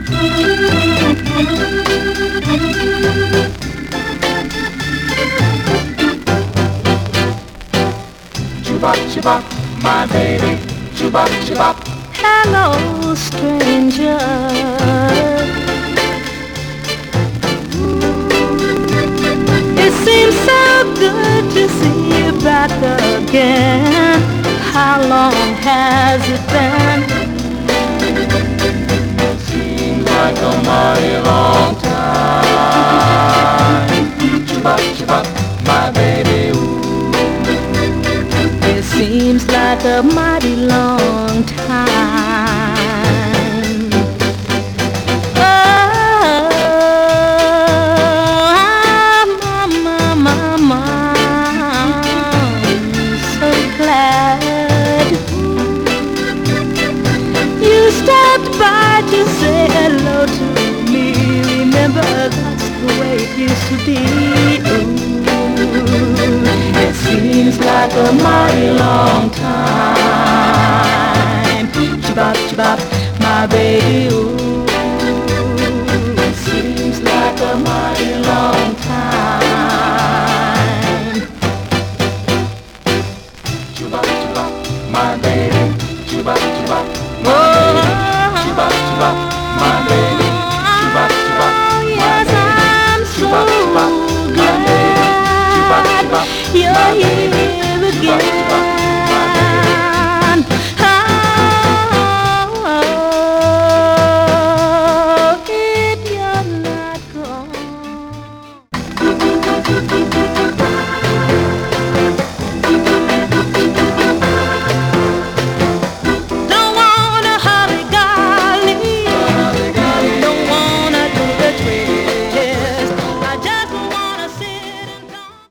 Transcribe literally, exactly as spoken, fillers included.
Chibop, chibop, my baby. Chibop, chibop. Hello, stranger. It seems so good to see you back again. How long has it been? Seems like a mighty long time. Chibop, chibop, my baby. Ooh. It seems like a mighty long time. Oh, my, my, my, my, I'm so glad you stopped by to say hello to me. Remember, that's the way it used to be. Ooh, it seems like a mighty long time. Chibop, chibop, my baby. Ooh.